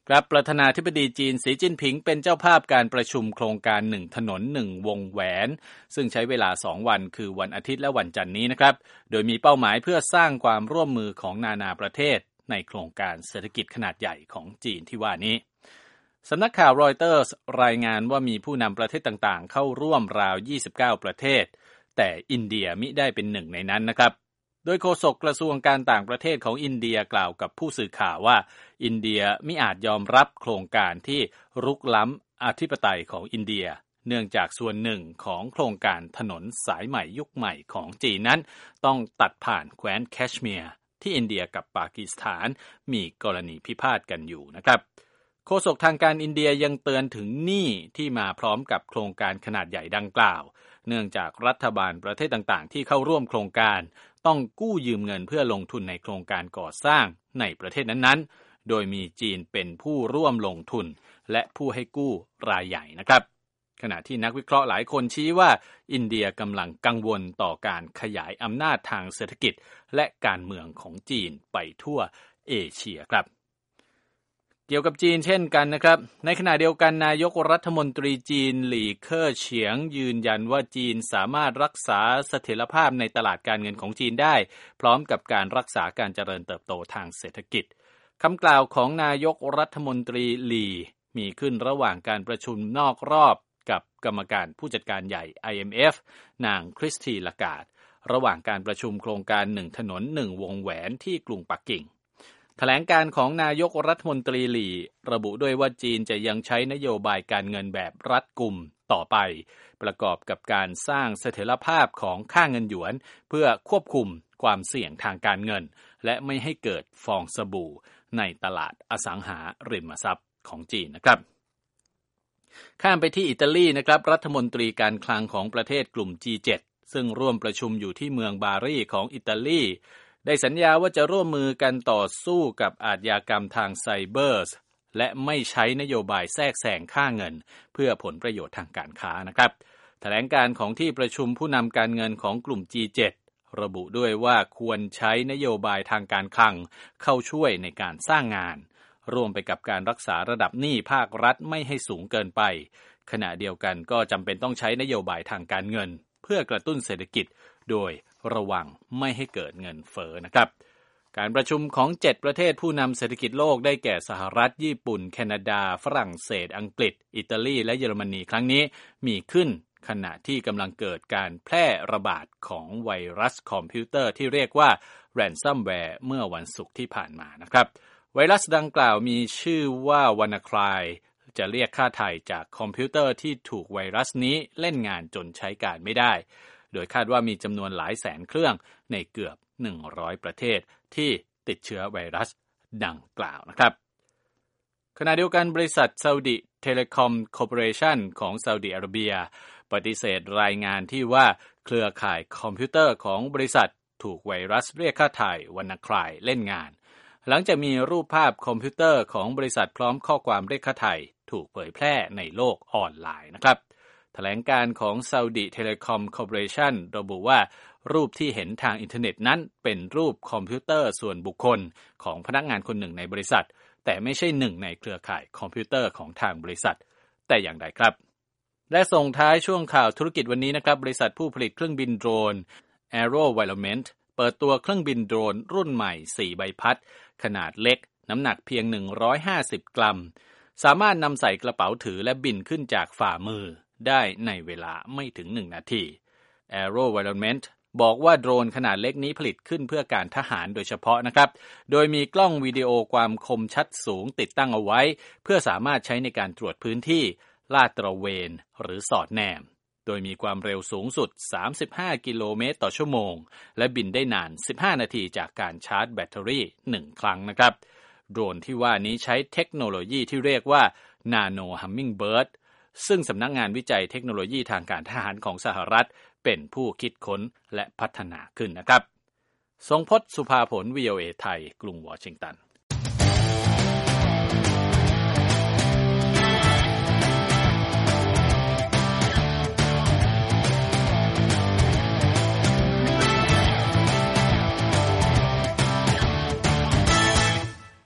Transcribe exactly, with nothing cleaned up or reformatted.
ครับประธานาธิบดีจีนสีจิ้นผิงเป็นเจ้าภาพการประชุมโครงการหนึ่งถนนหนึ่งวงแหวนซึ่งใช้เวลาสองวันคือวันอาทิตย์และวันจันทร์นี้นะครับโดยมีเป้าหมายเพื่อสร้างความร่วมมือของนานาประเทศในโครงการเศรษฐกิจขนาดใหญ่ของจีนที่ว่านี้สำนักข่าวรอยเตอร์สรายงานว่ามีผู้นำประเทศต่างๆเข้าร่วมราวยี่สิบเก้าประเทศแต่อินเดียมิได้เป็นหนึ่งในนั้นนะครับโดยโฆษกกระทรวงการต่างประเทศของอินเดียกล่าวกับผู้สื่อข่าวว่าอินเดียมิอาจยอมรับโครงการที่รุกล้ำอธิปไตยของอินเดียเนื่องจากส่วนหนึ่งของโครงการถนนสายใหม่ยุคใหม่ของจีนนั้นต้องตัดผ่านแคว้นแคชเมียร์ที่อินเดียกับปากีสถานมีกรณีพิพาทกันอยู่นะครับโฆษกทางการอินเดียยังเตือนถึงหนี้ที่มาพร้อมกับโครงการขนาดใหญ่ดังกล่าวเนื่องจากรัฐบาลประเทศต่างๆที่เข้าร่วมโครงการต้องกู้ยืมเงินเพื่อลงทุนในโครงการก่อสร้างในประเทศนั้นๆโดยมีจีนเป็นผู้ร่วมลงทุนและผู้ให้กู้รายใหญ่นะครับขณะที่นักวิเคราะห์หลายคนชี้ว่าอินเดียกำลังกังวลต่อการขยายอำนาจทางเศรษฐกิจและการเมืองของจีนไปทั่วเอเชียครับเกี่ยวกับจีนเช่นกันนะครับในขณะเดียวกันนายกรัฐมนตรีจีนหลี่เค่อเฉียงยืนยันว่าจีนสามารถรักษาเสถียรภาพในตลาดการเงินของจีนได้พร้อมกับการรักษาการเจริญเติบโตทางเศรษฐกิจคำกล่าวของนายกรัฐมนตรีหลี่มีขึ้นระหว่างการประชุมนอกรอบกับกรรมการผู้จัดการใหญ่ ไอ เอ็ม เอฟ นางคริสตีลาการ์ดระหว่างการประชุมโครงการหนึ่งถนนหนึ่งวงแหวนที่กรุงปักกิ่งแถลงการของนายกรัฐมนตรีหลี่ระบุด้วยว่าจีนจะยังใช้นโยบายการเงินแบบรัดกุมต่อไปประกอบกับการสร้างเสถียรภาพของค่าเงินหยวนเพื่อควบคุมความเสี่ยงทางการเงินและไม่ให้เกิดฟองสบู่ในตลาดอสังหาริมทรัพย์ของจีนนะครับข้ามไปที่อิตาลีนะครับรัฐมนตรีการคลังของประเทศกลุ่ม จี เจ็ด ซึ่งร่วมประชุมอยู่ที่เมืองบารีของอิตาลีได้สัญญาว่าจะร่วมมือกันต่อสู้กับอาชญากรรมทางไซเบอร์และไม่ใช้นโยบายแทรกแซงค่าเงินเพื่อผลประโยชน์ทางการค้านะครับแถลงการของที่ประชุมผู้นำการเงินของกลุ่ม จี เจ็ด ระบุด้วยว่าควรใช้นโยบายทางการคลังเข้าช่วยในการสร้างงานร่วมไปกับการรักษาระดับหนี้ภาครัฐไม่ให้สูงเกินไปขณะเดียวกันก็จำเป็นต้องใช้นโยบายทางการเงินเพื่อกระตุ้นเศรษฐกิจโดยระวังไม่ให้เกิดเงินเฟ้อนะครับการประชุมของเจ็ดประเทศผู้นำเศรษฐกิจโลกได้แก่สหรัฐญี่ปุ่นแคนาดาฝรั่งเศสอังกฤษอิตาลีและเยอรมนีครั้งนี้มีขึ้นขณะที่กำลังเกิดการแพร่ระบาดของไวรัสคอมพิวเตอร์ที่เรียกว่า Ransomware เมื่อวันศุกร์ที่ผ่านมานะครับไวรัสดังกล่าวมีชื่อว่า WannaCry จะเรียกค่าไถ่จากคอมพิวเตอร์ที่ถูกไวรัสนี้เล่นงานจนใช้การไม่ได้โดยคาดว่ามีจำนวนหลายแสนเครื่องในเกือบหนึ่งร้อยประเทศที่ติดเชื้อไวรัสดังกล่าวนะครับขณะเดียวกันบริษัทซาอุดิเทเลคอมคอร์ปอเรชั่นของซาอุดิอาระเบียปฏิเสธรายงานที่ว่าเครือข่ายคอมพิวเตอร์ของบริษัทถูกไวรัสเรียกค่าไถ่ WannaCry เล่นงานหลังจากมีรูปภาพคอมพิวเตอร์ของบริษัทพร้อมข้อความเรียกค่าไถ่ถูกเผยแพร่ในโลกออนไลน์นะครับแถลงการของ Saudi Telecom Corporation ระบุว่ารูปที่เห็นทางอินเทอร์เน็ตนั้นเป็นรูปคอมพิวเตอร์ส่วนบุคคลของพนักงานคนหนึ่งในบริษัทแต่ไม่ใช่หนึ่งในเครือข่ายคอมพิวเตอร์ของทางบริษัทแต่อย่างใดครับและส่งท้ายช่วงข่าวธุรกิจวันนี้นะครับบริษัทผู้ผลิตเครื่องบินโดรน AeroVironment เปิดตัวเครื่องบินโดรนรุ่นใหม่สี่ใบพัดขนาดเล็กน้ำหนักเพียงหนึ่งร้อยห้าสิบกรัมสามารถนำใส่กระเป๋าถือและบินขึ้นจากฝ่ามือได้ในเวลาไม่ถึงหนึ่งนาที AeroVironment บอกว่าโดรนขนาดเล็กนี้ผลิตขึ้นเพื่อการทหารโดยเฉพาะนะครับโดยมีกล้องวิดีโอความคมชัดสูงติดตั้งเอาไว้เพื่อสามารถใช้ในการตรวจพื้นที่ลาดตระเวนหรือสอดแนมโดยมีความเร็วสูงสุดสามสิบห้ากิโลเมตรต่อชั่วโมงและบินได้นานสิบห้านาทีจากการชาร์จแบตเตอรี่หนึ่งครั้งนะครับโดรนที่ว่านี้ใช้เทคโนโลยีที่เรียกว่า Nano Hummingbird ซึ่งสำนักงานวิจัยเทคโนโลยีทางการทหารของสหรัฐเป็นผู้คิดค้นและพัฒนาขึ้นนะครับทรงพจน์ สุภาผล วี โอ เอ ไทยกรุงวอชิงตัน